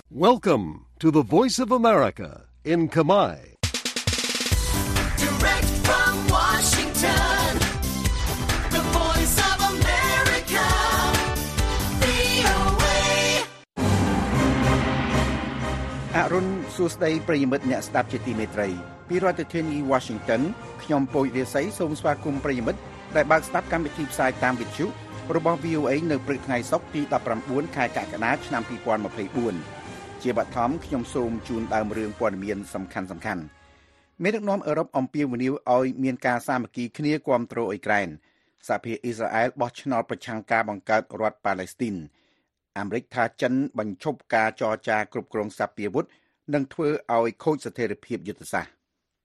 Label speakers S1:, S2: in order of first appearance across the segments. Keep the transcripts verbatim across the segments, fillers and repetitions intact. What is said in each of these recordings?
S1: Welcome to the Voice of America in Khmer.
S2: Direct from Washington, the Voice of America, វី អូ เอ
S3: អរុនសួស្តីប្រិយមិត្តអ្នកស្ដាប់ជាទីមេត្រីពីរដ្ឋធានី Washington ខ្ញុំពូចរាសីសូមស្វាគមន៍ប្រិយមិត្តដែលបើកស្ដាប់កម្មវិធីផ្សាយតាមវិទ្យុរបស់ វី អូ អេ នៅព្រឹកថ្ងៃសុក្រទីដប់ប្រាំបួនខែកក្កដាឆ្នាំពីរពាន់ម្ភៃបួនជាបឋមខ្ញុំសូមជូនដើមរឿងព័ត៌មានសំខាន់សំខាន់មេដឹកនាំអឺរ៉ុបអំពាវនាវឲ្យមានការសាមគ្គីគ្នាគាំទ្រអ៊ុយក្រែនសហភាពអ៊ីស្រាអែលបោះឆ្នោតប្រឆាំងការបង្កើតរដ្ឋប៉ាឡេស្ទីនអាមេរិកថាចិនបញ្ឈប់ការចរចាគ្រប់គ្រងសព្វាវុធនិងធ្វើឲ្យខូចស្ថិរភាពយុទ្ធសាស្ត្រ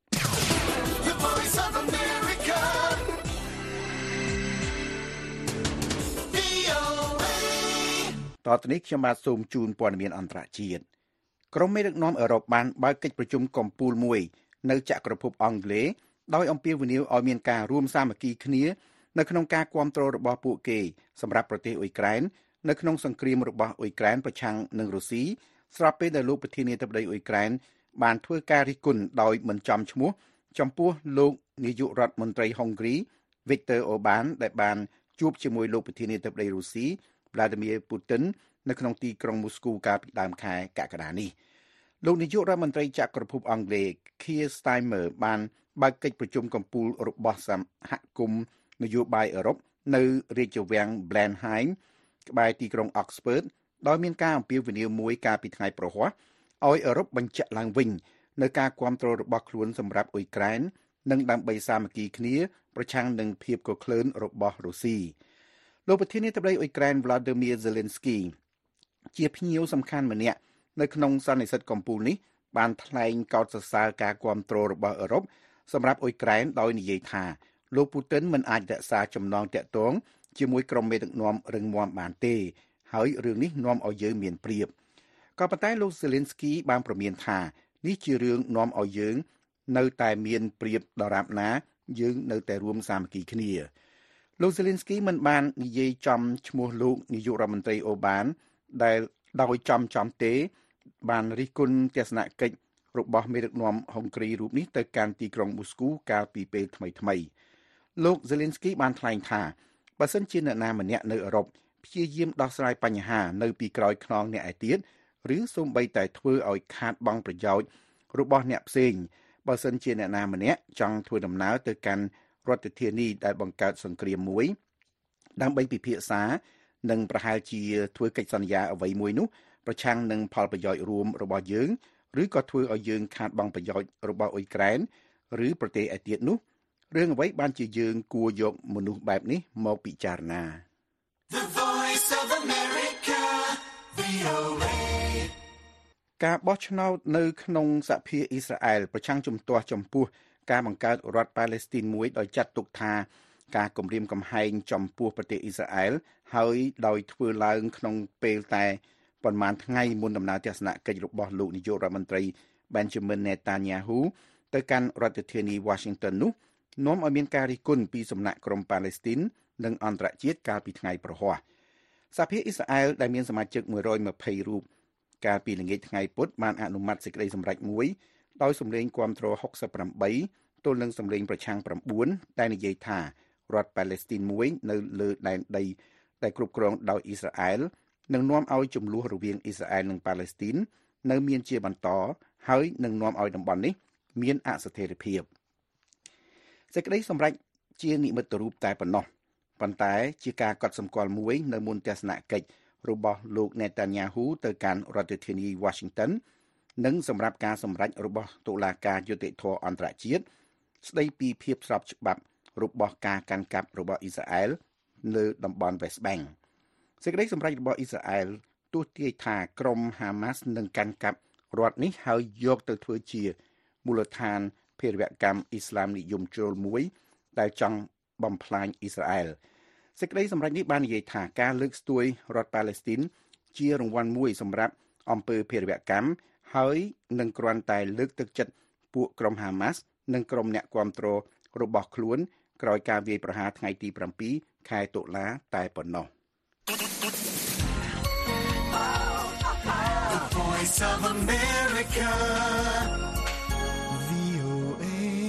S3: តទៅនេះខ្ញុំបាទសូមជូនព័ត៌មានអន្តរជាតិក្រុមមេដឹកនាំអឺរ៉ុបបានបើកកិច្ចប្រជុំកំពូលមួយនៅចក្រភពអង់គ្លេសដោយអំពាវនាវឲ្យមានការរួមសាមគ្គីគ្នានៅក្នុងការគាំទ្ររបស់ពួកគេសម្រាប់ប្រទេសអ៊ុយក្រែននៅក្នុងសង្គ្រាមរបស់អ៊ុយក្រែនប្រឆាំងនឹងរុស្ស៊ីស្របពេលដែលលោកប្រធានាធិបតីអ៊ុយក្រែនបានធ្វើការរិះគន់ដោយមិនចំឈ្មោះចំពោះលោកនាយករដ្ឋមន្ត្រីហុងគ្រី Viktor Orban ដែលបានជួបជាមួយលោកប្រធានាធិបតីរុស្ស៊ីVladimir Putin នៅក្នុងទីក្រុងមូស្គូកាលពីដើមខែកក្កដានេះលោកនាយករដ្ឋមន្ត្រីចក្រភពអង់គ្លេស Keir Starmer បានបើកកិច្ចប្រជុំកំពូលរបស់សហគមន៍នយោបាយអឺរ៉ុបនៅរាជវាំង Blenheim ក្បែរទីក្រុង Oxford ដោយមានការអំពាវនាវមួយកាលពីថ្ងៃប្រហ័សឲ្យអឺរ៉ុបបញ្ជាក់ឡើងវិញនៅការគាំទ្ររបស់ខ្លួនសម្រាប់អ៊ុយក្រែននិងដើម្បីសាមគ្គីគ្នាប្រឆាំងនឹងភាពកក្លឿនរបស់រុស្ស៊ីលោកប្រធានាធិបតីអ៊ុយក្រែន Volodymyr Zelensky ជាភ្ញៀវសំខាន់ម្នាក់នៅក្នុងសន្និសីទកំពូលនេះបានថ្លែងកោតសរសើរការគាំទ្ររបស់អឺរ៉ុបសម្រាប់អ៊ុយក្រែនដោយនិយាយថាលោកពូទិនមិនអាចរក្សាចំណងទាក់ទងជាមួយក្រុមមេដឹកនាំរឹងមាំបានទេហើយរឿងនេះនាំឲ្យយើងមានប្រៀបក៏ប៉ុន្តែលោក Zelensky បានប្រមានថានេះជារឿងនាំឲ្យយើងនៅតែមានប្រៀបដរាបណាយើងនៅតែរួមសាមគ្គីគ្នាលោក Zelensky មិនបាននិយាយចំឈ្មោះលោកនាយករដ្ឋមន្ត្រីអូបានដែលដោយចំចំទេបានរិះគន់ទស្សនកិច្ចរបស់មេដឹកនាំហុងគ្រីរូបនេះទៅកាន់ទីក្រុងមូស្គូកាលពីពេលថ្មីថ្មីលោក Zelensky បានថ្លែងថាបើសិនជាអ្នកណាម្នាក់នៅអឺរ៉ុបព្យាយាមដោះស្រាយបញ្ហានៅពីក្រោយខ្នងអ្នកឯទៀតឬសូម្បីតែធ្វើឲ្យខាតបង់ប្រយោជន៍របស់អ្នកផ្សេងបើសិនជាអ្នកណាម្នាក់ចង់ធ្វើដំណើរទៅកាន់រដ្ឋធានីដែលបង្កើតសង្គ្រាមមួយដើម្បីពិភាក្សានិងប្រហែលជាធ្វើកិច្ចសន្យាអ្វីមួយនោះប្រឆាំងនឹងផលប្រយោជន៍រួមរបស់យើងឬក៏ធ្វើឲ្យយើងខាតបង់ប្រយោជន៍របស់អ៊ុយក្រែនឬប្រទេសឯទៀតនោះរឿងអ្វីបានជាយើងគួរយកមនុស្សបែបនេះមកពិចារណា
S2: The Voice of America វី អូ អេ
S3: ការបោះឆ្នោតនៅក្នុងសហភាពអ៊ីស្រាអែលប្រឆាំងជំទាស់ចំពោះការបង្កើតរដ្ឋប៉ាឡេស្ទីនមួយដោយចាត់ទុកថាការគំរាមកំហែងចំពោះប្រទេសអ៊ីស្រាអែលហើយដោយធ្វើឡើងក្នុងពេលតែប៉ុន្មានថ្ងៃមុនដំណើរទស្សនកិច្ចរបស់លោកនាយករដ្ឋមន្ត្រី Benjamin Netanyahu ទៅកាន់រដ្ឋធានី Washington នោះនាំឲ្យមានការរិះគន់ពីសំណាក់ក្រុមប៉ាឡេស្ទីននិងអន្តរជាតិកាលពីថ្ងៃប្រហ័សសហភាពអ៊ីស្រាអែលដែលមានសមាជិកមួយរយម្ភៃរូបកាលពីល្ងាចថ្ងៃពុធបានអនុម័តសេចក្តីសម្រេចមួយដោយសម្លេងគាំទ្រហុកសិបប្រាំបីទល់នឹងសម្លេងប្រឆាំងប្រាំបួនដែលនិយាយថារដ្ឋប៉ាឡេស្ទីនមួយនៅលើដែនដីដែលគ្រប់គ្រងដោយអ៊ីស្រាអែលនឹងនាំឲ្យចំនួនរវាងអ៊ីស្រាអែលនិងប៉ាឡេស្ទីននៅមានជាបន្តហើយនឹងនាំឲ្យតំបន់នេះមានអស្ថិរភាពសេចក្តីសម្រេចជានិមិត្តរូបតែប៉ុណ្ណោះប៉ុន្តែជាការកត់សម្គាល់មួយនៅមុនទស្សនកិច្ចរបស់លោក Netanyahu ទៅកាន់រដ្ឋធានី Washington និងសម្រាប់ការសម្រេចរបស់តុលាការយុត្តិធម៌អន្តរជាតិស្តីពីភាពស្របច្បាប់របស់ការកាន់កាប់របស់អ៊ីស្រាអែលលើតំបន់ West Bank សេចក្តីសម្រេចរបស់អ៊ីស្រាអែលទស្សន៍ទាយថាក្រុម Hamas នឹងកាន់កាប់រដ្ឋនេះហើយយកទៅធ្វើជាមូលដ្ឋានភេរវកម្មអ៊ីស្លាមនិយមជ្រុលមួយដែលចង់បំផ្លាញអ៊ីស្រាអែលសេចក្តីសម្រេចនេះបាននិយាយថាការលើកស្ទួយរដ្ឋប៉ាឡេស្ទីនជារង្វាន់មួយសម្រាប់អំពើភេរវកម្មហើយនឹងគ្រាន់តែលើកទឹកចិត្តពួកក្រុម Hamas និងក្រុមអ្នកគាំទ្ររបស់ខ្លួនក្រោយការវាយប្រហារថ្ងៃទីប្រាំពីរខែតុលាតែប៉ុណ្ណោះ
S2: The Voice Voice of America វី អូ เอ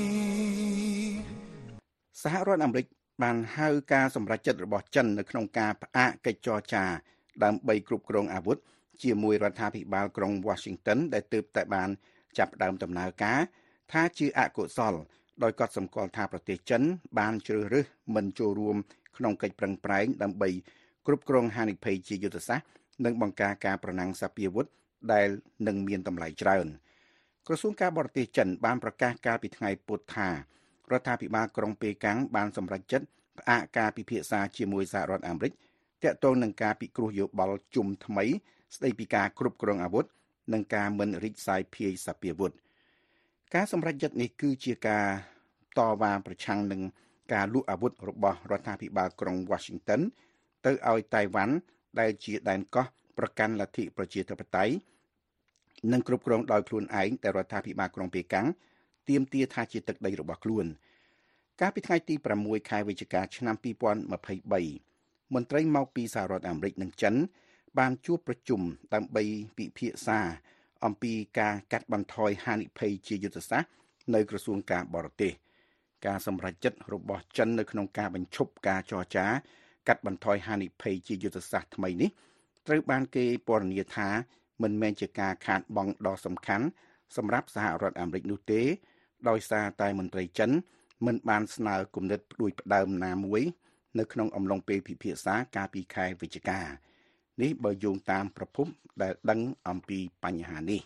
S3: សហរដ្ឋអាមេរិកបានហៅការសម្រេចចិត្តរបស់ចិននៅក្នុងការផ្អាកកិច្ចចរចាដើម្បីគ្រប់គ្រងអាវុធជាមួយរដ្ឋាភិបាលក្រុង Washington ដែលទើបតែបានចាប់ផ្ដើមដំណើរការថាជាអកុសលដោយកត់សម្គាល់ថាប្រទេសចិនបានជ្រើសរើសមិនចូលរួមក្នុងកិច្ចប្រឹងប្រែងដើម្បីគ្រប់គ្រងហានិភ័យជាយុទ្ធសាស្ត្រនិងបង្ការការប្រណាំងសពាវុធដែលនឹងមានតម្លៃច្រើនក្រសួងការបរទេសចិនបានប្រកាសកាលពីថ្ងៃពុធថារដ្ឋាភិបាលក្រុងប៉េកាំងបានសម្រេចចិត្តផ្អាកការពិភាក្សាជាមួយសហរដ្ឋអាមេរិកទាក់ទងនឹងការពិគ្រោះយោបល់ជុំថ្មីស្ដីពីការគ្រប់គ្រងអាវុធនិងការមិនរីកសាយភាយសពាវុធការសម្រេចចិត្តនេះគឺជាការតវ៉ាប្រឆាំងនឹងការលក់អាវុធរបស់រដ្ឋាភិបាលក្រុង Washington ទៅឲ្យតៃវ៉ាន់ដែលជាដែនកោះប្រកាន់លទ្ធិប្រជាធិបតេយ្យនិងគ្រប់គ្រងដោយខ្លួនឯងតែរដ្ឋាភិបាលក្រុងប៉េកាំងទាមទារថាជាទឹកដីរបស់ខ្លួនកាលពីថ្ងៃទីប្រាំមួយខែវិច្ឆិកាឆ្នាំពីរពាន់ម្ភៃបីមន្ត្រីមកពីសហរដ្ឋអាមេរិកនិងចិនបានជួបប្រជុំដើម្បីពិភាក្សាអំពីការកាត់បន្ថយហានិភ័យជាយុទ្ធសាស្ត្រនៅក្រសួងការបរទេសការសម្រេចចិត្តរបស់ចិននៅក្នុងការបញ្ឈប់ការចរចាកាត់បន្ថយហានិភ័យជាយុទ្ធសាស្ត្រថ្មីនេះត្រូវបានគេពណ៌នាថាមិនមែនជាការខាតបង់ដ៏សំខាន់សម្រាប់សហរដ្ឋអាមេរិកនោះទេដោយសារតែមន្ត្រីចិនមិនបានស្នើគំនិតផ្ដួចផ្ដើមណាមួយនៅក្នុងអំឡុងពេលពិភាក្សាកាលពីខែវិច្ឆិកានេះបើយោងតាមប្រភពដែលដឹងអំពីបញ្ហានេះ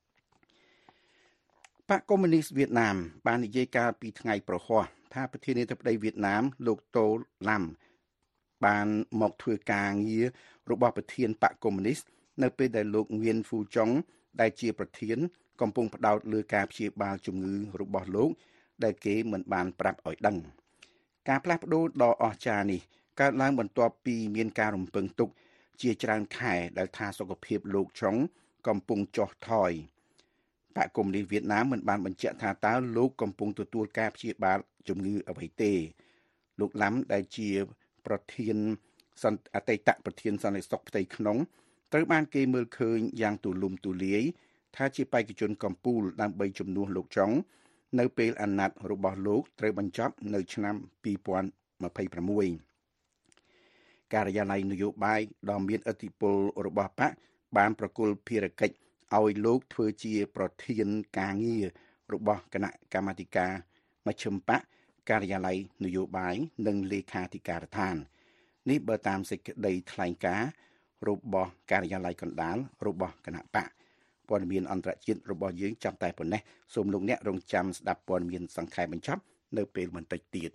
S3: បកកុម្មុយនីសវៀតណាមបាននិយាយកាលពីថ្ងៃប្រហ័សថាប្រធានាធិបតីវៀតណាមលោកតូឡាំបានមកធ្វើការងាររបស់ប្រធានបកកុម្មុយនីសនៅពេលដែលលោកងៀនហ្វូចុងដែលជាប្រធានកំពុងផ្ដោតលើការព្យាបាលជំងឺរបស់លោកដែលគេមិនបានប្រាប់ឲ្យដឹងការផ្លាស់ប្ដូរដ៏អស្ចារ្យនេះកើតឡើងបន្ទាប់ពីមានការរំពឹងទុកជាច្រើនខែដែលថាសុខភាពលោកចុងកំពុងចុះថយបកកុម្មុយនីសវៀតណាមមិនបានបញ្ជាក់ថាតើលោកកំពុងទទួលការព្យាបាលជំងឺអ្វីទេលោកឡាំដែលជាប្រធានអតីតប្រធានសន្តិសុខផ្ទៃក្នុងត្រូវបានគេមើលឃើញយ៉ាងទូលំទូលាយថាជាបេក្ខជនកំពូលដើម្បីជំនួសលោកចុងនៅពេលអាណត្តិរបស់លោកត្រូវបញ្ចប់នៅឆ្នាំពីរពាន់ម្ភៃប្រាំមួយការិយាល័យនយោបាយដ៏មានឥទ្ធិពលរបស់បកបានប្រគល់ភារកិច្ចឲ្យលោកធ្វើជាប្រធានការងាររបស់គណៈកម្មាធិការមជ្ឈិមបកការិយាល័យនយោបាយនិងលេខាធិការដ្ឋាននេះបើតាមសេចក្តីថ្លែងការណ៍របស់ការិយាល័យកណ្ដាលរបស់គណៈបកព័ត៌មានអន្តរជាតិរបស់យើងចាំតែប៉ុណ្ណេះសូមលោកអ្នករងចាំស្ដាប់ព័ត៌មានសង្ខេបបញ្ចប់នៅពេលបន្តិចទៀត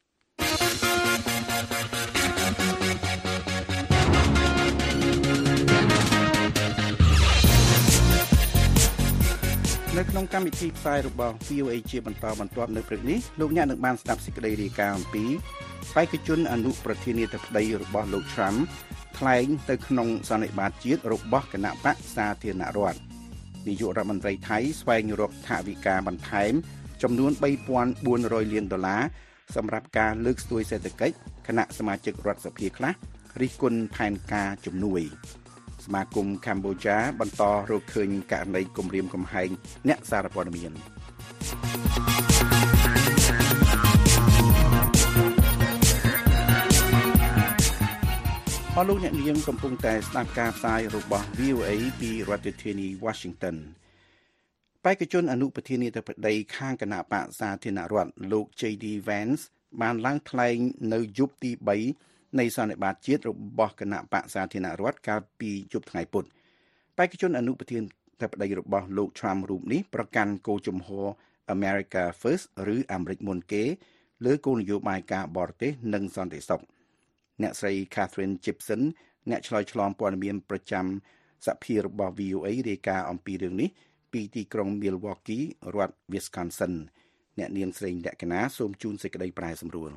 S3: នៅក្នុងកម្មវិធីផ្សាយរបស់ វី អូ เอ ជាបន្តបន្ទាប់នៅព្រឹកនេះលោកអ្នកនឹងបានស្ដាប់សេចក្តីរាយការណ៍អំពីបេក្ខជនអនុប្រធានាធិបតីរបស់លោក Trump ថ្លែងទៅក្នុងសន្និបាតជាតិរបស់គណៈបកសាធារណរដ្ឋនាយករដ្ឋមន្ត្រីថៃស្វែងរកថវិកាបន្ថែមចំនួនបីពាន់បួនរយលានដុល្លារសម្រាប់ការលើកស្ទួយសេដ្ឋកិច្ចគណៈសមាជិករដ្ឋសភាខ្លះរិះគន់ផែនការជំនួយសមាគមកម្ពុជាបន្តរកឃើញករណីគំរាមកំហែងអ្នកសារព័ត៌មានអរលោកអ្នកនាងកំពុងតែស្ដាប់ការផ្សាយរបស់ វី អូ เอ ពីរដ្ឋធានី Washington បេក្ខជនអនុប្រធានាធិបតីខាងគណៈបកសាធារណរដ្ឋលោក จេ ឌី Vance បានឡើងថ្លែងនៅយប់ទីបីនៃសន្និបាតជាតិរបស់គណៈបកសាធារណរដ្ឋកាលពីយប់ថ្ងៃពុធបេក្ខជនអនុប្រធានាធិបតីរបស់លោក Trump រូបនេះប្រកាន់គោលជំហរ America First ឬអាមេរិកមុនគេលើគោលនយោបាយការបរទេសនិងសន្តិសុខអ្នកស្រី Catherine Gibson អ្នកឆ្លើយឆ្លងព័ត៌មានប្រចាំសភារបស់ វី អូ เอ រាយការណ៍អំពីរឿងនេះពីទីក្រុង Milwaukee រដ្ឋ Wisconsin អ្នកនាងស្រីលក្ខណាសូមជូនសេចក្តីប្រែសម្រួល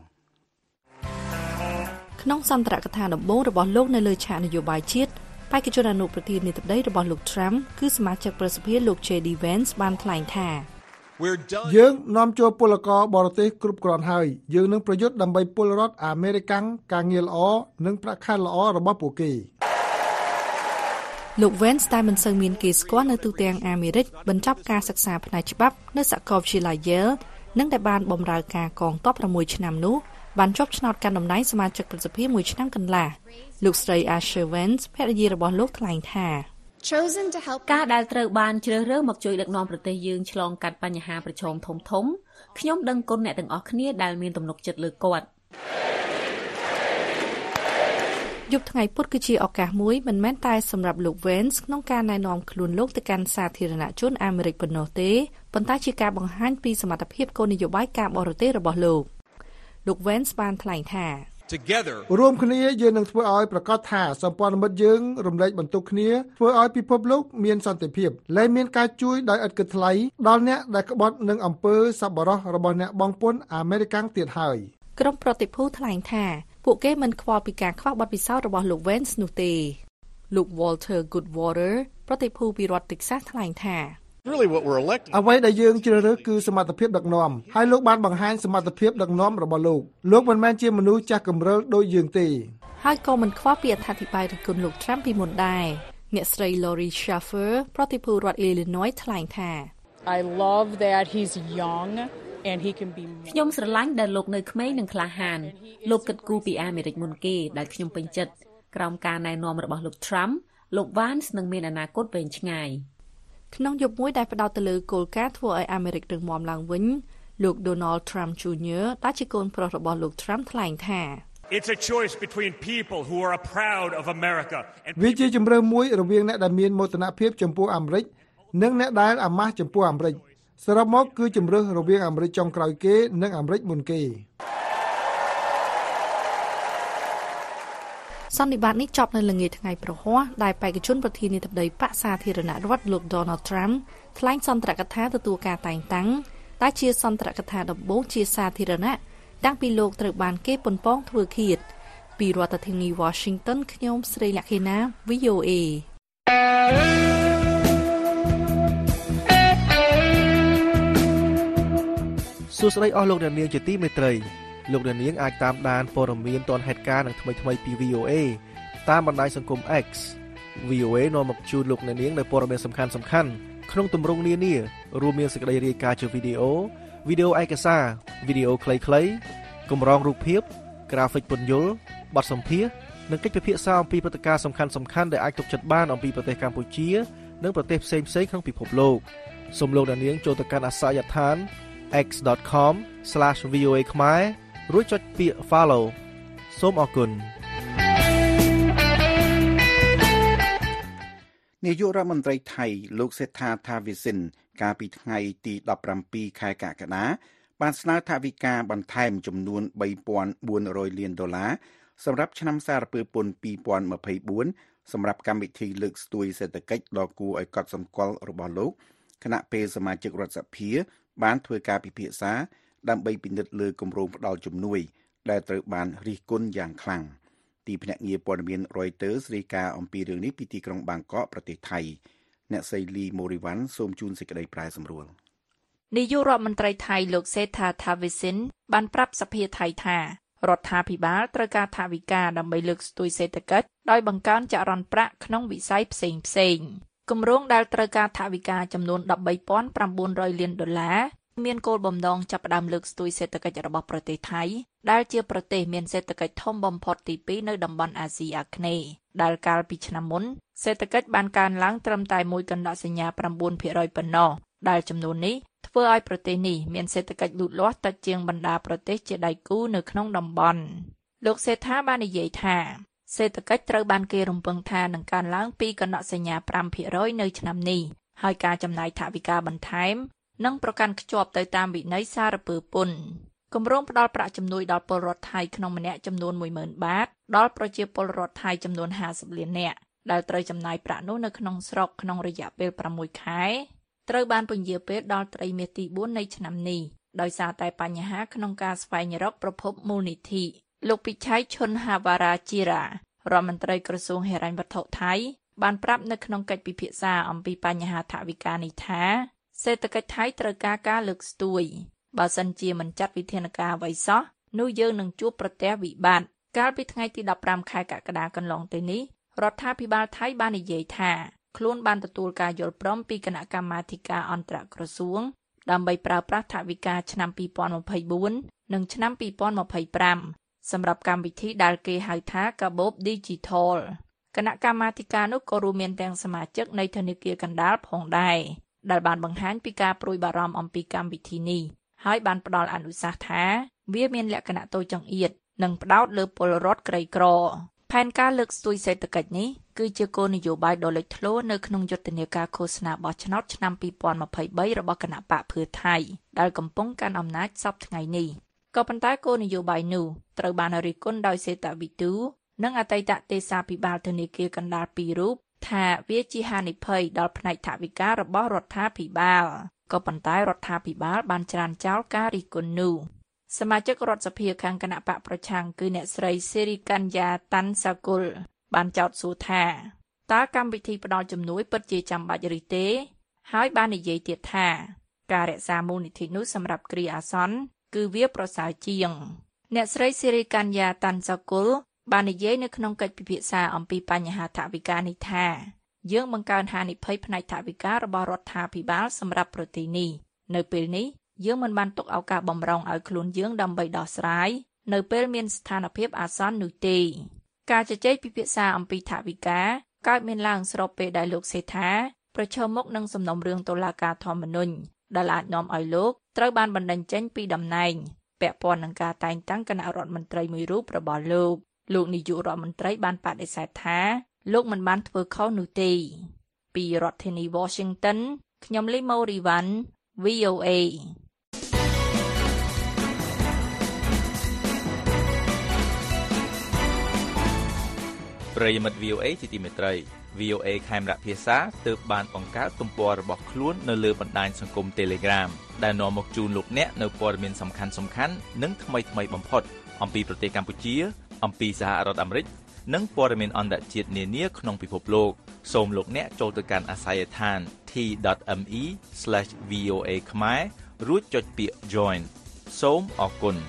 S4: ក្នុងសន្ទរកថាដំបូងរបស់លោកនៅលើឆាកនយោបាយជាតិបេក្ខជនអនុប្រធានាធិបតីរបស់លោក Trump គឺសមាជិកប្រសិទ្ធភាពលោក จេ ឌី Vance បានថ្លែងថា
S5: យើងនាំចូលពលករបរទេសគ្រប់គ្រាន់ហើយយើងនឹងប្រយុទ្ធដើម្បីពលរដ្ឋអាមេរិកាំងការងារល្អនិងប្រាក់ខែល្អរបស់ពួកគេ
S4: លោក Vance តែមិនសូវមានគេស្គាល់នៅទូទាំងអាមេរិកបញ្ចប់ការសិក្សាផ្នែកច្បាប់នៅសាកលវិទ្យាល័យ Yale និងដែលបានបម្រើការកងទ័ព6ឆ្នាំនោះបានជាប់ឆ្នោតកាន់តំណែងសមាជិកប្រសិទ្ធភាពមួយឆ្នាំកន្លះលោកស្រី Asher Vance ភរិយារបស់លោកថ្លែងថា
S6: ការដែលត្រូវបានជ្រើសរើសមកជួយដឹកនាំប្រទេសយើងឆ្លងកាត់បញ្ហាប្រឈមធំធំខ្ញុំដឹងគុណអ្នកទាំងអស់គ្នាដែលមានទំនុកចិត្តលើគាត់
S4: យប់ថ្ងៃពុធគឺជាឱកាសមួយមិនមែនតែសម្រាប់លោក Vance ក្នុងការណែនាំខ្លួនលោកទៅកាន់សាធារណជនអាមេរិកប៉ុណ្ណោះទេប៉ុន្តែជាការបង្ហាញពីសមត្ថភាពគោលនយោបាយការបរទេសរបស់លោកលោក Vance បានថ្លែងថា
S5: រួមគ្នាយើងនឹងធ្វើឲ្យប្រកាសថាសម្ព័ន្ធមិត្តយើងរំលែកបន្ទុកគ្នាធ្វើឲ្យពិភពលោកមានសន្តិភាពและមានការជួយដោយឥតគិតថ្លៃដល់អ្នកដែលក្បត់នឹងអំពើសប្បុរសរបស់អ្នកបងប្អូនអាមេរិកទៀតហើយ
S4: ក្រុមប្រតិភូថ្លែងថាពួកគេមិនខ្វល់ពីការខ្វះបទពិសោធន៍របស់លោក Vance នោះទេលោក Walter Goodwater ប្រតិភូពីរដ្ឋ Texas ថ្លែងថា
S5: អ្វីដែលយើងជ្រើសរើសគឺសមត្ថភាពដឹកនាំហើយលោកបានបង្ហាញសមត្ថភាពដឹកនាំរបស់លោកលោកមិនមែនជាមនុស្សចាស់កម្រិលដូចយើងទេ
S4: ហើយក៏មិនខ្វល់ពីអត្ថាធិប្បាយរិះគន់លោក Trump ពីមុនដែរអ្នកស្រី Lori Schaffer ប្រតិភូរដ្ឋ Illinois ថ្លែងថា
S7: I love that he's young and he can be
S6: ខ្ញុំស្រឡាញ់ដែលលោកនៅក្មេងនិងក្លាហានលោកគិតគូរពីអាមេរិកមុនគេដែលខ្ញុំពេញចិត្តក្រោមការណែនាំរបស់លោក Trump លោក Vance នឹងមានអនាគតវែងឆ្ងាយ
S4: ក្នុងយប់មួយដែលផ្ដោតទៅលើគោលការណ៍ធ្វើឲ្យអាមេរិករឹងមាំឡើងវិញលោក Donald Trump Junior ដែលជាកូនប្រុសរបស់លោក Trump ថ្លែងថា
S8: It's a choice between people who are proud of America and
S5: វាជាជម្រើសមួយរវាងអ្នកដែលមានមោទនភាពចំពោះអាមេរិកនិងអ្នកដែលអាម៉ាស់ចំពោះអាមេរិកសរុបមកគឺជម្រើសរវាងអាមេរិកចុងក្រោយគេនិងអាមេរិកមុនគេ
S4: សន្និបាតនេះចប់នៅល្ងាចថ្ងៃប្រហ័សដែលបេក្ខជនប្រធានាធិបតីបកសាធារណរដ្ឋលោក Donald Trump ថ្លែងសន្ទរកថាទទួលការតែងតាំងដែលជាសន្ទរកថាដំបូងជាសាធារណៈតាំងពីលោកត្រូវបានគេប៉ុនប៉ងធ្វើឃាតពីរដ្ឋធានី Washington ខ្ញុំស្រីលក្ខិណា V O A
S9: សួស្តីអស់លោកអ្នកនាងជាទីមេត្រីលោកអ្នកនាងអាចតាមដានព័ត៌មានទាន់ហេតុការណ៍និងថ្មីៗពី V O A តាមបណ្ដាញសង្គម X V O A នាំមកជូនលោកអ្នកនាងនូវព័ត៌មានសំខាន់ៗក្នុងទម្រង់នានារួមមានសេចក្តីរាយការណ៍ជាវីដេអូវីដេអូឯកសារវីដេអូខ្លីៗកម្រងរូបភាពក្រាហ្វិកពន្យល់បទសម្ភាសន៍និងកិច្ចពិភាក្សាអំពីព្រឹត្តិការណ៍សំខាន់ៗដែលអាចទុកចិត្តបានអំពីប្រទេសកម្ពុជានិងប្រទេសផ្សេងៗក្នុងពិភពលោកសូមលោកអ្នកនាងចូលទៅកាន់អាសយដ្ឋាន x dot com slash v o a ខ្មែររួចចុចពាក្យ follow សូមអរគុណ
S3: នាយករដ្ឋមន្ត្រីថៃលោកសេដ្ឋាថាវិសិនកាលពីថ្ងៃទីដប់ប្រាំពីរខែកក្កដាបានស្នើថវិកាបន្ថែមចំនួនបីពាន់បួនរយលានដុល្លារសម្រាប់ឆ្នាំសារពើពន្ធពីរពាន់ម្ភៃបួនសម្រាប់កម្មវិធីលើកស្ទួយសេដ្ឋកិច្ចដ៏គួរឲ្យកត់សម្គាល់របស់លោកគណៈពេលសមាជិករដ្ឋសភាបានធ្វើការពិភាក្សាដើម្បីពិនិត្យលើគម្រោងផ្ដល់ជំនួយដែលត្រូវបានរិះគន់យ៉ាងខ្លាំងទីភ្នាក់ងារព័ត៌មាន Reuters រាយការណ៍អំពីរឿងនេះពីទីក្រុងបាងកកប្រទេសថៃអ្នកស្រីលីម៉ូរីវ៉ាន់សូមជូនសេចក្តីប្រែសម្រួល
S4: នាយករដ្ឋមន្ត្រីថៃលោកសេដ្ឋាថាវិសិនបានប្រាប់សភាថៃថារដ្ឋាភិបាលត្រូវការថវិកាដើម្បីលើកស្ទួយសេដ្ឋកិច្ចដោយបង្កើនចរន្តប្រាក់ក្នុងវិស័យផ្សេងផ្សេងគម្រោងដែលត្រូវការថវិកាចំនួនដប់បីពាន់ប្រាំបួនរយលានដុល្លារមានគោលបំណងចាប់ផ្ដើមលើកស្ទួយសេដ្ឋកិច្ចរបស់ប្រទេសថៃដែលជាប្រទេសមានសេដ្ឋកិច្ចធំបំផុតទីពីរនៅតំបន់អាស៊ីអាគ្នេយ៍ដែលកាលពីឆ្នាំមុនសេដ្ឋកិច្ចបានកើនឡើងត្រឹមតែមួយកណ្ដាប់សញ្ញាប្រាំបួនភាគរយប៉ុណ្ណោះដែលចំនួននេះធ្វើឲ្យប្រទេសនេះមានសេដ្ឋកិច្ចលូតលាស់តិចជាងបណ្ដាប្រទេសជាដៃគូនៅក្នុងតំបន់លោកសេដ្ឋាបាននិយាយថាសេដ្ឋកិច្ចត្រូវបានគេរំពឹងថានឹងកើនឡើងពីកណ្ដាប់សញ្ញាប្រាំភាគរយនៅឆ្នាំនេះហើយការចំណាយថវិកាបន្ថែមនិងប្រកាន់ខ្ជាប់ទៅតាមវិន័យសារពើពន្ធគម្រោងផ្ដល់ប្រាក់ជំនួយដល់ពលរដ្ឋថៃក្នុងម្នាក់ចំនួនមួយម៉ឺនបាតដល់ប្រជាពលរដ្ឋថៃចំនួនហាសិបលាននាក់ដែលត្រូវចំណាយប្រាក់នោះនៅក្នុងស្រុកក្នុងរយៈពេលប្រាំមួយខែត្រូវបានពន្យាពេលដល់ត្រីមាសទីបួននៃឆ្នាំនេះដោយសារតែបញ្ហាក្នុងការស្វែងរកប្រភពមូលនិធិលោកពិឆ័យឈុនហាវ៉ារ៉ាជីរ៉ារដ្ឋមន្ត្រីក្រសួងហិរញ្ញវត្ថុថៃបានប្រាប់នៅក្នុងកិច្ចពិភាក្សាអំពីបញ្ហាថវិកានេះថាសេដ្ឋកិច្ចថៃត្រូវការការលើកស្ទួយបើសិនជាមិនចាត់វិធានការអ្វីសោះនោះយើងនឹងជួបប្រទះវិបត្តិកាលពីថ្ងៃទីដប់ប្រាំខែកក្កដាកន្លងទៅនេះរដ្ឋាភិបាលថៃបាននិយាយថាខ្លួនបានទទួលការយល់ព្រមពីគណៈកម្មាធិការអន្តរក្រសួងដើម្បីប្រើប្រាស់ថវិកាឆ្នាំពីរពាន់ម្ភៃបួននិងឆ្នាំពីរពាន់ម្ភៃប្រាំសម្រាប់កម្មវិធីដែលគេហៅថាកាបូប Digital គណៈកម្មាធិការនោះក៏រួមមានទាំងសមាជិកនៃធនាគារកណ្ដាលផងដែរដែលបានបង្ហាញពីការព្រួយបារម្ភអំពីកម្មវិធីនេះហើយបានផ្ដល់អនុសាសន៍ថាវាមានលក្ខណៈតូចចង្អៀតនិងផ្ដោតលើពលរដ្ឋក្រីក្រផែនការលើកស្ទួយសេដ្ឋកិច្ចនេះគឺជាគោលនយោបាយដ៏លេចធ្លោនៅក្នុងយុទ្ធនាការឃោសនាបោះឆ្នោតឆ្នាំពីរពាន់ម្ភៃបីរបស់គណៈបកភឿថៃដែលកំពុងកាន់អំណាចសពថ្ងៃនេះក៏ប៉ុន្តែគោលនយោបាយនោះត្រូវបានរិះគន់ដោយសេតាវិទូនិងអតីតទេសាភិបាលធនាគារកណ្ដាលពីររូបថាវាជាហានិភ័យដល់ផ្នែកថវិការបស់រដ្ឋាភិបាលក៏ប៉ុន្តែរដ្ឋាភិបាលបានច្រានចោលការរិះគន់នោះសមាជិករដ្ឋសភាខាងគណៈបកប្រឆាំងគឺអ្នកស្រីសេរីកញ្ញា តាន់សាគុលបានចោទសួរថាតើកម្មវិធីផ្ដល់ជំនួយពិតជាចាំបាច់ឬទេហើយបាននិយាយទៀតថាការរក្សាមូលនិធិនោះសម្រាប់គ្រាអាសន្នគឺវាប្រសើរជាងអ្នកស្រីសេរីកញ្ញា តាន់សាគុលបាននិយាយនៅក្នុងកិច្ចពិភាក្សាអំពីបញ្ហាថវិកានេះថាយើងបង្កើនហានិភ័យផ្នែកថវិការបស់រដ្ឋាភិបាលសម្រាប់ប្រទេសនេះនៅពេលនេះយើងមិនបានទុកឱកាសបំរុងឲ្យខ្លួនយើងដើម្បីដោះស្រាយនៅពេលមានស្ថានភាពអាសន្ននោះទេការជជែកពិភាក្សាអំពីថវិកាកើតមានឡើងស្របពេលដែលលោកសេដ្ឋាប្រឈមមុខនឹងសំណុំរឿងតុលាការធម្មនុញ្ញដែលអាចនាំឲ្យលោកត្រូវបានបណ្តេញចេញពីតំណែងពាក់ព័ន្ធនឹងការតែងតាំងគណៈរដ្ឋមន្ត្រីមួយរូបរបស់លោកលោកនាយករដ្ឋមន្ត្រីបានបដិសេធថាលោកមិនបានធ្វើខុសនោះទេពីរដ្ឋធានី Washington ខ្ញុំលីម៉ូរីវ៉ាន់ វី អូ អេ
S10: ប្រិយមិត្ត វី អូ អេ ជាទីមេត្រី វី អូ អេ ខេមរៈភាសាទើបបានបង្កើតទំព័ររបស់ខ្លួននៅលើបណ្ដាញសង្គម Telegram ដែលនាំមកជូនលោកអ្នកនៅព័ត៌មានសំខាន់ៗនិងថ្មីៗបំផុតអំពីប្រទេសកម្ពុជាអំពីសហរដ្ឋអាមេរិកនិងព័ត៌មានអន្តរជាតិនានាក្នុងពិភពលោកសូមលោកអ្នកចូលទៅកាន់អាសយដ្ឋាន ที ដត អឹម អ៊ី ស្លេស វី អូ អេ ខ្មែររួចចុចពាក្យ Join សូមអរគុណ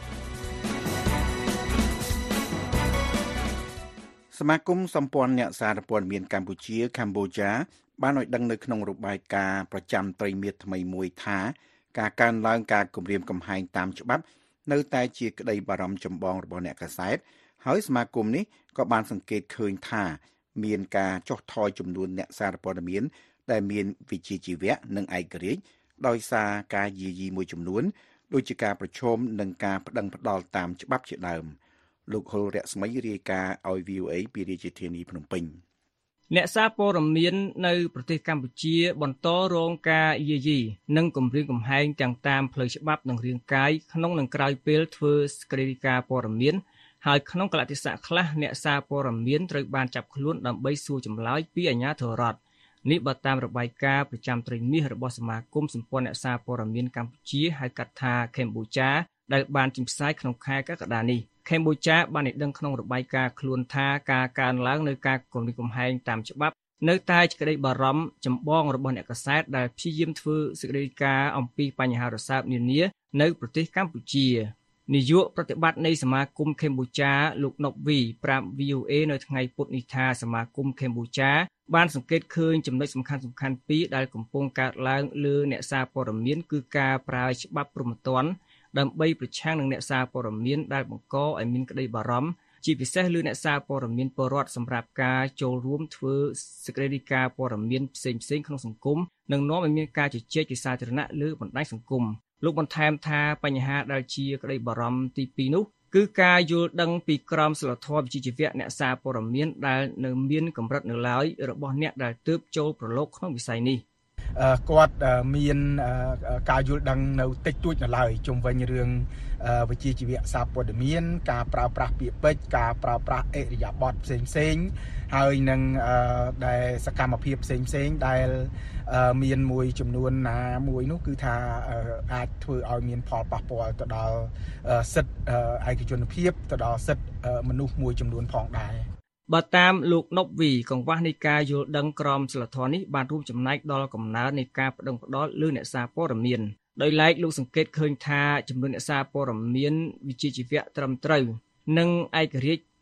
S3: សមាគមសម្ព័ន្ធអ្នកសារព័ត៌មានកម្ពុជាកម្ពុជាបានឲ្យដឹងនៅក្នុងរបាយការណ៍ប្រចាំត្រីមាសថ្មីមួយថាការកើនឡើងការគំរាមកំហែងតាមច្បាប់នៅតែជាក្តីបារម្ភចម្បងរបស់អ្នកកាសែតហើយសមាគមនេះក៏បានសង្កេតឃើញថាមានការចុះថយចំនួនអ្នកសារព័ត៌មានដែលមានវិជ្ជាជីវៈនិងឯករាជ្យដោយសារការយាយីមួយចំនួនដូចជាការប្រឈមនឹងការប្តឹងផ្តល់តាមច្បាប់ជាដើមលោកហុលរស្មីរាយការណ៍ឲ្យ វី អូ អេ ពីរាជធានីភ្នំពេញ
S11: អ្នកសារព័ត៌មាននៅប្រទេសកម្ពុជាបន្តរងការយាយីនិងគំរាមកំហែងទាំងតាមផ្លូវច្បាប់និងរាងកាយក្នុងនិងក្រៅពេលធ្វើសេចក្តីរាយការណ៍ព័ត៌មានហើយក្នុងកលៈទេសៈខ្លះអ្នកសារព័ត៌មានត្រូវបានចាប់ខ្លួនដើម្បីសួរចម្លើយពីអាជ្ញាធររដ្ឋនេះបើតាមរបាយការណ៍ប្រចាំត្រីមាសរបស់សមាគមសម្ព័ន្ធអ្នកសារព័ត៌មានកម្ពុជាហៅកាត់ថាកម្ពុជាដែលបានចេញផ្សាយក្នុងខែកក្កដានេះកម្ពុជាបានឲ្យដឹងក្នុងរបាយការណ៍ខ្លួនថាការកើនឡើងនៅការគំរាមកំហែងតាមច្បាប់នៅតែជាក្តីបារម្ភចម្បងរបស់អ្នកកាសែតដែលព្យាយាមធ្វើសេចក្តីរាយការណ៍អំពីបញ្ហារសើបនានានៅប្រទេសកម្ពុជានាយកប្រតិបត្តិនៃសមាគមកម្ពុជាលោកណុកវីប្រាប់ វី អូ អេ នៅថ្ងៃពុធនេះថាសមាគមកម្ពុជាបានសង្កេតឃើញចំណុចសំខាន់សំខាន់ពីរដែលកំពុងកើតឡើងលើអ្នកសារព័ត៌មានគឺការប្រើច្បាប់ព្រហ្មទណ្ឌដើម្បីប្រឆាំងនឹងអ្នកសារព័ត៌មានដែលបង្កឲ្យមានក្តីបារម្ភជាពិសេសលើអ្នកសារព័ត៌មានពលរដ្ឋសម្រាប់ការចូលរួមធ្វើសេចក្តីរាយការណ៍ព័ត៌មានផ្សេងៗក្នុងសង្គមនិងនាំឲ្យមានការជជែកជាសាធារណៈលើបណ្ដាញសង្គមលោកបន្ថែមថាបញ្ហាដែលជាក្តីបារម្ភទីពីរនោះគឺការយល់ដឹងពីក្រមសីលធម៌វិជ្ជាជីវៈអ្នកសារព័ត៌មានដែលនៅមានកម្រិតនៅឡើយរបស់អ្នកដែលទើបចូលប្រឡូកក្នុងវិស័យនេះ
S12: គាត់មានការយល់ដឹងនៅតិចតួចនៅឡើយជុំវិញរឿងវិជ្ជាជីវៈសារព័ត៌មានការប្រើប្រាស់ពាក្យពេចន៍ការប្រើប្រាស់អិរិយាបថផ្សេងផ្សេងហើយនឹងដែលសកម្មភាពផ្សេងផ្សេងដែលមានមួយចំនួនណាមួយនោះគឺថាអាចធ្វើឲ្យមានផលប៉ះពាល់ទៅដល់សិទ្ធិឯកជនភាពទៅដល់សិទ្ធិមនុស្សមួយចំនួនផងដែរ
S11: បើតាមលោកណុបវីកង្វះនៃការយល់ដឹងក្រមសីលធម៌នេះបានរួមចំណែកដល់កំណើននៃការប្តឹងផ្តល់លើអ្នកសារព័ត៌មានដោយឡែកលោកសង្កេតឃើញថាចំនួនអ្នកសារព័ត៌មានវិជ្ជាជីវៈត្រឹមត្រូវនិងឯករាជ្យ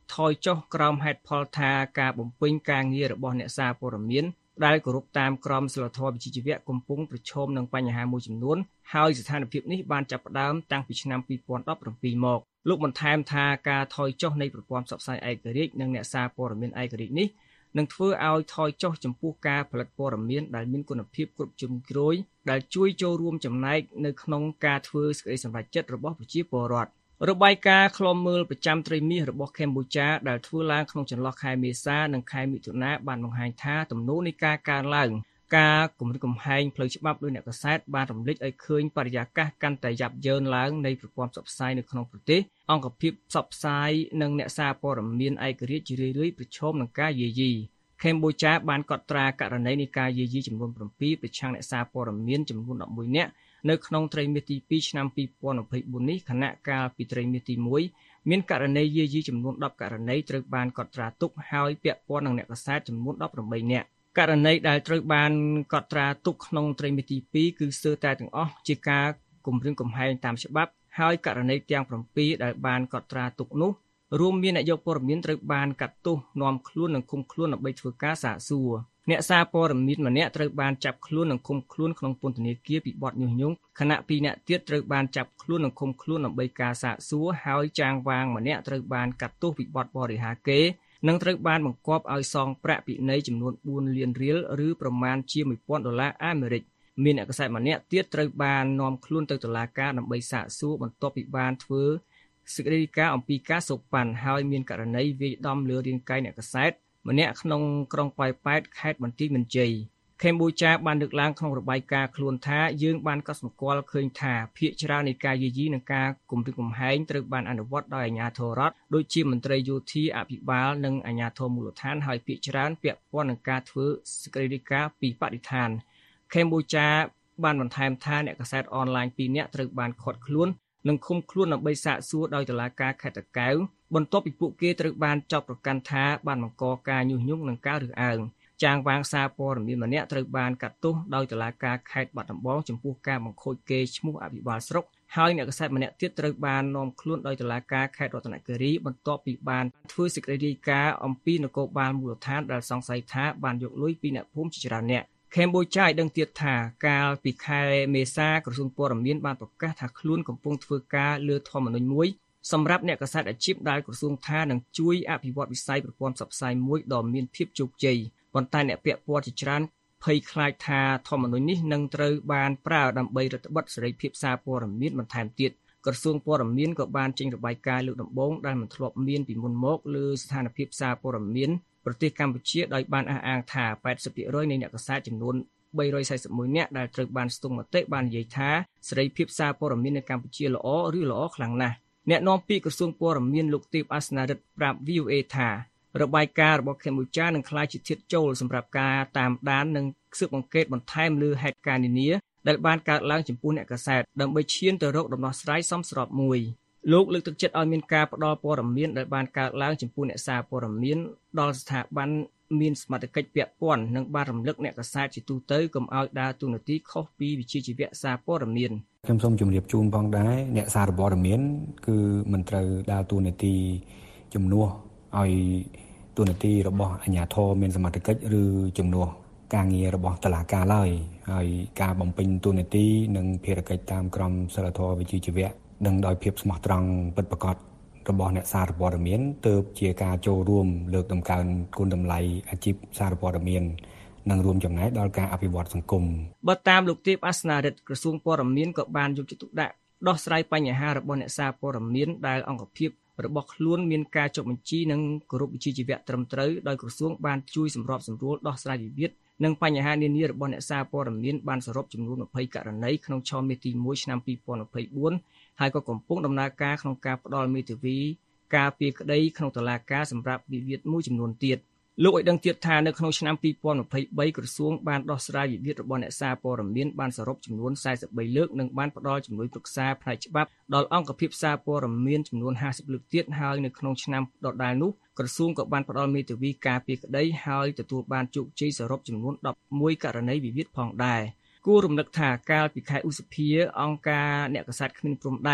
S11: ថយចុះក្រោមហេតុផលថាការបំពេញការងាររបស់អ្នកសារព័ត៌មានដែលគោរពតាមក្រមសីលធម៌វិជ្ជាជីវៈកំពុងប្រឈមនឹងបញ្ហាមួយចំនួនហើយស្ថានភាពនេះបានចាប់ផ្ដើមតាំងពីឆ្នាំពីរពាន់ដប់ប្រាំពីរមកលោកបន្ថែមថាការថយចុះនៃប្រព័ន្ធផ្សព្វផ្សាយឯករាជ្យនិងអ្នកសារព័ត៌មានឯករាជ្យនេះនឹងធ្វើឲ្យថយចុះចំពោះការផលិតព័ត៌មានដែលមានគុណភាពគ្រប់ជ្រុងជ្រោយដែលជួយចូលរួមចំណែកនៅក្នុងការធ្វើសេចក្តីសម្រេចចិត្តរបស់ប្រជាពលរដ្ឋរបាយការណ៍ឃ្លាំមើលប្រចាំត្រីមាសរបស់កម្ពុជាដែលធ្វើឡើងក្នុងចន្លោះខែមេសានិងខែមិថុនាបានបង្ហាញថាទំនោរនៃការកើនឡើងការគម្រិតកំហែងផ្លូវច្បាប់ដោយអ្នកកាសែតបានរំលេចឲ្យឃើញបរិយាកាសកាន់តែយ៉ាប់យ៉ឺនឡើងនៃប្រព័ន្ធផ្សព្វផ្សាយនៅក្នុងប្រទេសអង្គភាពផ្សព្វផ្សាយនិងអ្នកសារព័ត៌មានឯករាជ្យជារឿយៗប្រឈមនឹងការយាយីកម្ពុជាបានកត់ត្រាករណីនៃការយាយីចំនួនប្រាំពីរប្រឆាំងអ្នកសារព័ត៌មានចំនួនដប់មួយនាក់នៅក្នុងត្រីមាសទីពីរឆ្នាំពីរពាន់ម្ភៃបួននេះខណៈកាលពីត្រីមាសទីមួយមានករណីយាយីចំនួនដប់ករណីត្រូវបានកត់ត្រាទុកហើយពាក់ព័ន្ធនឹងអ្នកកាសែតចំនួនដប់ប្រាំបីនាក់ករណីដែលត្រូវបានកត់ត្រាទុកក្នុងត្រីមាសទីពីរគឺស្ទើរតែទាំងអស់ជាការគំរាមកំហែងតាមច្បាប់ហើយករណីទាំងប្រាំពីរដែលបានកត់ត្រាទុកនោះរួមមានអ្នកយកព័ត៌មានត្រូវបានកាត់ទោសនាំខ្លួននិងឃុំខ្លួនដើម្បីធ្វើការសាកសួរអ្នកសារព័ត៌មានម្នាក់ត្រូវបានចាប់ខ្លួននិងឃុំខ្លួនក្នុងពន្ធនាគារពីបទញុះញង់ខណៈពីរអ្នកទៀតត្រូវបានចាប់ខ្លួននិងឃុំខ្លួនដើម្បីការសាកសួរហើយចាងវាងម្នាក់ត្រូវបានកាត់ទោសពីបទបរិហាកេរ្តិ៍និងត្រូវបានបង្គាប់ឲ្យសងប្រាក់ពិន័យចំនួនបួនលានរៀលឬប្រមាណជាមួយពាន់ដុល្លារអាមេរិកមានអ្នកកាសែតម្នាក់ទៀតត្រូវបាននាំខ្លួនទៅតុលាការដើម្បីសាកសួរបន្ទាប់ពីបានធ្វើសេចក្តីរាយការណ៍អំពីការសូកប៉ាន់ហើយមានករណីវាយដំលើរាងកាយអ្នកកាសែតម្នាក់ក្នុងក្រុងប៉ោយប៉ែតខេត្តបន្ទាយមានជ័យកម្ពុជាបានលើកឡើងក្នុងរបាយការណ៍ខ្លួនថាយើងបានកត់សម្គាល់ឃើញថាភាគច្រើននៃការយាយីនិងការគំរាមកំហែងត្រូវបានអនុវត្តដោយអាជ្ញាធររដ្ឋដូចជាមន្ត្រីយោធាអភិបាលនិងអាជ្ញាធរមូលដ្ឋានហើយភាគច្រើនពាក់ព័ន្ធនឹងការធ្វើសេចក្តីរាយការណ៍ពីបរិស្ថានកម្ពុជាបានបន្ថែមថាអ្នកកាសែតអនឡាញពីរនាក់ត្រូវបានឃាត់ខ្លួននិងឃុំខ្លួនដើម្បីសាកសួរដោយតុលាការខេត្តតាកែវបន្ទាប់ពីពួកគេត្រូវបានចោទប្រកាន់ថាបានបង្កការញុះញង់និងការរើសអើងចាងវាងសារព័ត៌មានម្នាក់ត្រូវបានកាត់ទោសដោយតុលាការខេត្តបាត់ដំបងចំពោះការបង្ខូចកេរ្តិ៍ឈ្មោះអភិបាលស្រុកហើយអ្នកកាសែតម្នាក់ទៀតត្រូវបាននាំខ្លួនដោយតុលាការខេត្តរតនគិរីបន្ទាប់ពីបានធ្វើសេចក្តីរាយការណ៍អំពីនគរបាលមូលដ្ឋានដែលសង្ស័យថាបានយកលុយពីអ្នកភូមិជាច្រើនអ្នកកម្ពុជាឲ្យដឹងទៀតថាកាលពីខែមេសាក្រសួងព័ត៌មានបានប្រកាសថាខ្លួនកំពុងធ្វើការលើធម្មនុញ្ញមួយសម្រាប់អ្នកកាសែតអាជីពដែលក្រសួងថានឹងជួយអភិវឌ្ឍវិស័យប្រព័ន្ធផ្សព្វផ្សាយមួយដ៏មានភាពជោគជ័យប៉ុន្តែអ្នកពាក់ព័ន្ធជាច្រើនភ័យខ្លាចថាធម្មនុញ្ញនេះនឹងត្រូវបានប្រើដើម្បីរឹតបន្តឹងសេរីភាពសារព័ត៌មានបន្ថែមទៀតក្រសួងព័ត៌មានក៏បានចេញរបាយការណ៍លើកដំបូងដែលមិនធ្លាប់មានពីមុនមកលើស្ថានភាពសារព័ត៌មានប្រទេសកម្ពុជាដោយបានអះអាងថា แปดสิบเปอร์เซ็นต์ នៃអ្នកកាសែតចំនួនបីរយสี่สิบเอ็ดនាក់ដែលត្រូវបានស្ទង់មតិបាននិយាយថាសេរីភាពសារព័ត៌មាននៅកម្ពុជាល្អឬល្អខ្លាំងណាស់អ្នកនាំពាក្យក្រសួងព័ត៌មានលោកទេពអាសនារិទ្ធប្រាប់ วี โอ เอ ថារបាយការណ៍របស់កម្ពុជានឹងក្លាយជាធាតុចូលសម្រាប់ការតាមដាននិងស៊ើបអង្កេតបន្ថែមលើហេតុការណ៍នានាដែលបានកើតឡើងចំពោះអ្នកកាសែតដើម្បីឈានទៅរកដំណោះស្រាយសមស្របមួយលោកលើកទឹកចិត្តឲ្យមានការផ្តល់ព័ត៌មានដែលបានកើតឡើងចំពោះអ្នកសារព័ត៌មានដល់ស្ថាប័នមានសមត្ថកិច្ចពាក់ព័ន្ធនិងបានរំលឹកអ្នកកាសែតជាទូទៅកុំឲ្យដើរតួនាទីខុសពីវិជ្ជាជីវៈសារព័ត៌មាន
S13: ខ្ញុំសូមជម្រាបជូនផងដែរអ្នកសារព័ត៌មានគឺមិនត្រូវដើរតួនាទីជំនួសឲ្យតួនាទីរបស់អាជ្ញាធរមានសមត្ថកិច្ចឬជំនួសការងាររបស់តុលាការឡើយហើយការបំពេញតួនាទីនិងភារកិច្ចតាមក្រមសីលធម៌វិជ្ជាជីវៈនិងដោយភាពស្មោះត្រង់ពិតប្រាកដរបស់អ្នកសារព័ត៌មានទើបជាការចូលរួមលើកតម្កើងគុណតម្លៃអាជីពសារព័ត៌មាននិងរួមចំណែកដល់ការអភិវឌ្ឍសង្គម
S11: បើតាមលោកទេពអាសនារិទ្ធក្រសួងព័ត៌មានក៏បានយកចិត្តទុកដាក់ដោះស្រាយបញ្ហារបស់អ្នកសារព័ត៌មានដែលអង្គភាពរបស់ខ្លួនមានការចុះបញ្ជីនិងគោរពវិជ្ជាជីវៈត្រឹមត្រូវដោយក្រសួងបានជួយសម្របសម្រួលដោះស្រាយវិវាទនិងបញ្ហានានារបស់អ្នកសារព័ត៌មានបានសរុបចំនួនยี่สิบករណីក្នុងឆមាសទីមួយឆ្នាំពីរពាន់ยี่สิบ四ហើយក៏កំពុងដំណើរការក្នុងការផ្តល់មេធាវីការពារក្តីក្នុងតុលាការសម្រាប់វិវាទមួយចំនួនទៀតលោកឲ្យដឹងទៀតថានៅក្នុងឆ្នាំពីរពាន់ยี่สิบ三ក្រសួងបានដោះស្រាយវិវាទរបស់អ្នកសារព័ត៌មានបានសរុបចំនួនสี่สิบ三លើកនិងបានផ្តល់ជំនួយប្រឹក្សាផ្នែកច្បាប់ដល់អង្គភាពសារព័ត៌មានចំនួនห้าสิบលើកទៀតហើយនៅក្នុងឆ្នាំដដែលនោះក្រសួងក៏បានផ្តល់មេធាវីការពារក្តីហើយទទួលបានជោគជ័យសរុបចំនួនដប់មួយករណីវិវាទផងដែរគួររំលឹកថាកាលពីខែឧសភាអង្គការអ្នកកាសែតគ្មានព្រំដែន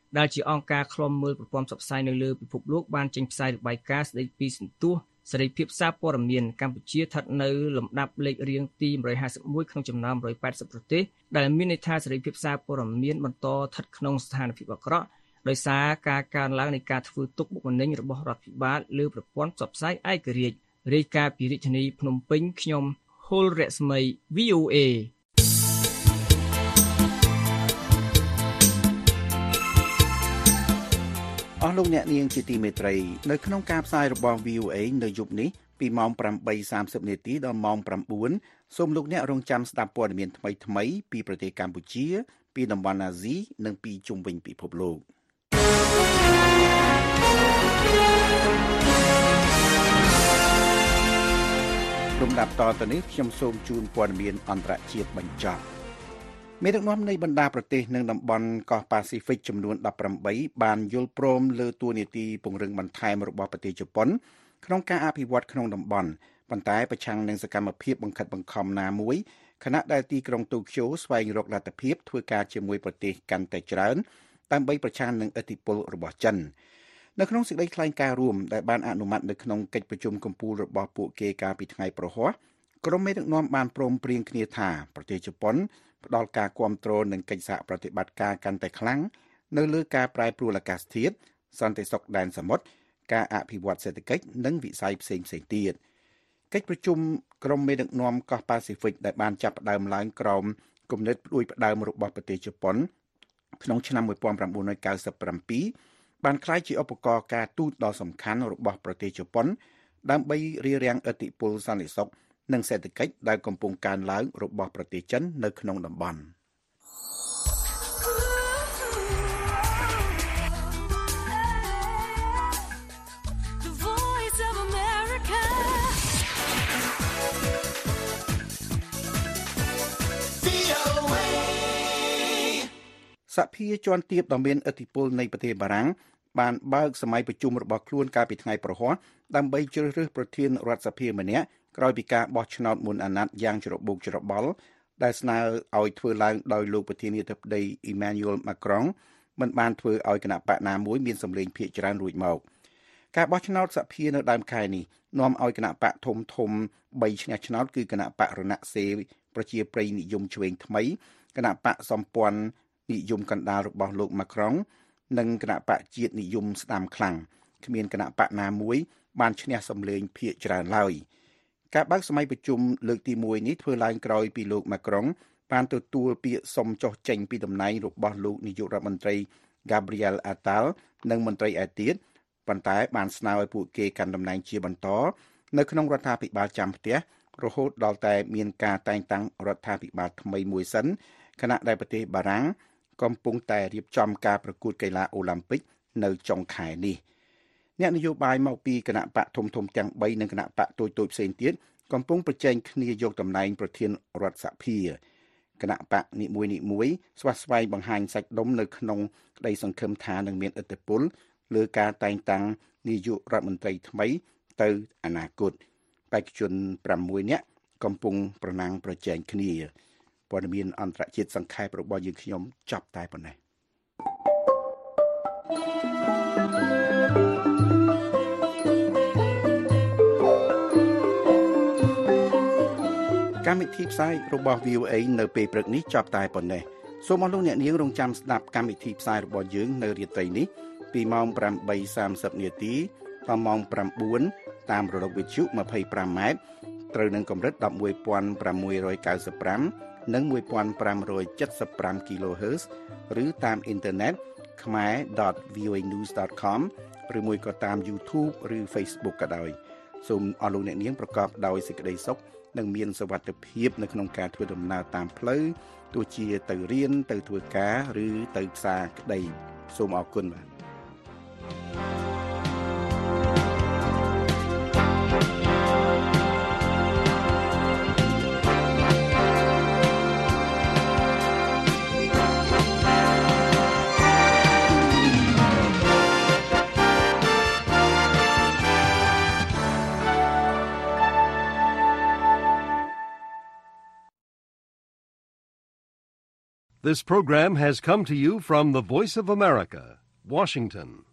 S11: ដែលជាអង្គការឃ្លាំមើលប្រព័ន្ធផ្សព្វផ្សាយនៅលើពិភពលោកបានចេញផ្សាយរបាយការណ៍ស្តីពីសន្ទុះសេរីភាពសារព័ត៌មានកម្ពុជាស្ថិតនៅលំដាប់លេខរៀងទីone hundred fifty-oneក្នុងចំណោមone hundred eightyប្រទេសដែលមានន័យថាសេរីភាពសារព័ត៌មានបន្តស្ថិតក្នុងស្ថានភាពអាក្រក់ដោយសារការកើនឡើងនៃការធ្វើទុកបុកម្នេញរបស់រដ្ឋាភិបាលលើប្រព័ន្ធផ្សព្វផ្សាយឯករាជ្យរាយការណ៍ពីរាជធានីភ្នំពេញខ្ញុំហុលរស្មី V O A
S3: អស់លោកអ្នកនាងជាទីមេត្រីនៅក្នុងការផ្សាយរបស់ V O A នៅយប់នេះពីម៉ោងeight thirtyនាទីដល់ម៉ោងnineសូមលោកអ្នករងចាំស្ដាប់ព័ត៌មានថ្មីៗពីប្រទេសកម្ពុជាពីតំបន់អាស៊ីនិងពីជុំវិញពិភពលោករំដាប់តទៅនេះខ្ញុំសូមជូនព័ត៌មានអន្តរជាតិបញ្ចប់មេដឹកនាំនៃបណ្ដាប្រទេសនៅតំបន់កោះប៉ាស៊ីហ្វិកចំនួនeighteenបានយល់ព្រមលើតួនាទីពង្រឹងបន្ថែមរបស់ប្រទេសជប៉ុនក្នុងការអភិវឌ្ឍក្នុងតំបន់ប៉ុន្តែប្រឆាំងនឹងសកម្មភាពបង្ខិតបង្ខំណាមួយខណៈដែលទីក្រុងតូក្យូស្វែងរកលទ្ធភាពធ្វើការជាមួយប្រទេសកាន់តែច្រើនដើម្បីប្រឆាំងនឹងឥទ្ធិពលរបស់ចិននៅក្នុងសេចក្តីថ្លែងការណ៍រួមដែលបានអនុម័តនៅក្នុងកិច្ចប្រជុំកំពូលរបស់ពួកគេកាលពីថ្ងៃប្រហ័សក្រុមមេដឹកនាំបានព្រមព្រៀងគ្នាថាប្រទេសជប៉ុនផ្ដល់ការគាំទ្រនឹងកិច្ចសហប្រតិបត្តិការកាន់តែខ្លាំងនៅលើការប្រែប្រួលអាកាសធាតុសន្តិសុខដែនសមុទ្រការអភិវឌ្ឍសេដ្ឋកិច្ចនិងវិស័យផ្សេងៗទៀតកិច្ចប្រជុំក្រុមមេដឹកនាំកោះប៉ាស៊ីហ្វិកដែលបានចាប់ផ្ដើមឡើងក្រោមគំនិតផ្ដួចផ្ដើមរបស់ប្រទេសជប៉ុនក្នុងឆ្នាំnineteen ninety-sevenបានក្លាយជាឧបករណ៍ការទូតដ៏សំខាន់របស់ប្រទេសជប៉ុនដើម្បីរារាំងឥទ្ធិពលសន្តិសុខនិងសេដ្ឋកិច្ចដែលកំពុងកើនឡើងរបស់ប្រទេសចិននៅក្នុងតំបន់សហភាពជាន់ទាបដ៏មានឥទ្ធិពលនៃប្រទេសបារាំងបានបើកសម័យប្រជុំរបស់ខ្លួនកាលពីថ្ងៃប្រហ័សដើម្បីជ្រើសរើសប្រធានរដ្ឋសភាម្នាក់ក្រោយពីការបោះឆ្នោតមុនអាណត្តិយ៉ាងច្របូកច្របល់ដែលស្នើឲ្យធ្វើឡើងដោយលោកប្រធានាធិបតី Emmanuel Macron មិនបានធ្វើឲ្យគណៈបកណាមួយមានសម្លេងភាគច្រើនរួចមកការបោះឆ្នោតសភានៅដើមខែនេះនាំឲ្យគណៈបកធំធំthreeឈ្នះឆ្នោតគឺគណៈបករណសេរីប្រជាប្រិយនិយមឆ្វេងថ្មីគណៈបកសម្ព័ន្ធនិយមកណ្ដាលរបស់លោក Macron និងគណៈបកជាតិនិយមស្ដាំខ្លាំងគ្មានគណៈបកណាមួយបានឈ្នះសម្លេងភាគច្រើនឡើយការបើកសម័យប្រជុំលើកទីoneនេះធ្វើឡើងក្រោយពីលោក Macron បានទទួលពាក្យសុំចុះចេញពីតំណែងរបស់លោកនាយករដ្ឋមន្ត្រី Gabriel Attal និងមន្ត្រីឯទៀតប៉ុន្តែបានស្នើឲ្យពួកគេកាន់តំណែងជាបន្តនៅក្នុងរដ្ឋាភិបាលចាំផ្ទះរហូតដល់តែមានការតែងតាំងរដ្ឋាភិបាលថ្មីមួយសិនខណៈដែលប្រទេសបារាំងកំពុងតែរៀបចំការប្រកួតកីឡាអូឡ িম্প ិកនៅចុងខែនេះអ្នកនយោបាយមកពីគណៈបកធំៗទាំងthreeនិងគណៈបកតូចៗផ្សេងទៀតកំពុងប្រជែងគ្នាយកតំណែងប្រធានរដ្ឋសភាគណៈបកនីមួយៗស្វាស្វែងបង្ហាញសាច់ដុំនៅក្នុងក្តីសង្ឃឹមថានឹងមានឥទ្ធិពលលើការតែងតាំងនាយករដ្ឋមន្ត្រីថ្មីទៅអនាគតបេក្ខជនsixនាក់កំពុងប្រណាំងប្រជែងគ្នាព័ត៌មានអន្តរជាតិសង្ខេបរបស់យើងខ្ញុំចប់តែប៉ុណ្ណេះកម្មវិធីផ្សាយរបស់ V O A នៅពេលព្រឹកនេះចប់តែប៉ុណ្ណេះសូមអរលោកអ្នកនាងរងចាំស្ដាប់កម្មវិធីផ្សាយរបស់យើងនៅរាត្រីនេះពីម៉ោងeight thirtyនាទីដល់ម៉ោងnineតាមរលកវិទ្យុtwenty-fiveម៉ែត្រត្រូវនឹងកម្រិតeleven thousand six hundred ninety-fiveនិងfifteen seventy-five គីឡូហឺត ឬតាមអ៊ីនធឺណិត khmer dot v o a news dot com ឬមួយក៏តាម YouTube ឬ Facebook ក៏ដោយសូមអរលោកអ្នកនាងប្រកបដោយសេចក្តីសុខនិងមានសុវត្ថិភាពនៅក្នុងការធ្វើដំណើរតាមផ្លូវទោះជាទៅរៀនទៅធ្វើការឬទៅផ្សារក្តីសូមអរគុណបាទ
S1: This program has come to you from the Voice of America, Washington.